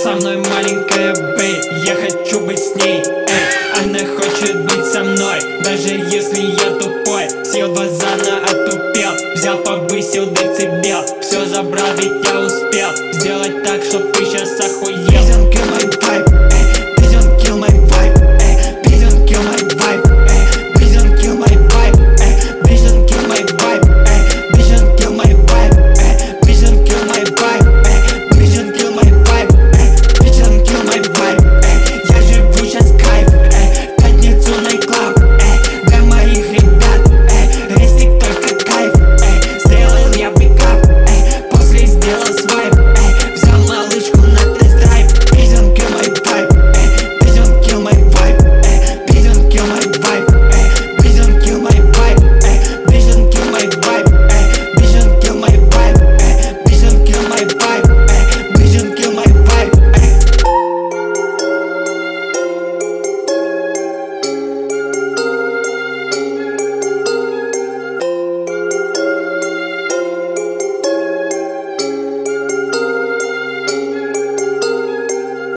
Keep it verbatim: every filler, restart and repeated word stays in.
Со мной маленькая бэй, я хочу быть с ней, эй. Она хочет быть со мной, даже если я тупой. Съел два зана, отупел, взял, повысил децибел. Все забрал, ведь я успел сделать так, чтоб ты сейчас охуел.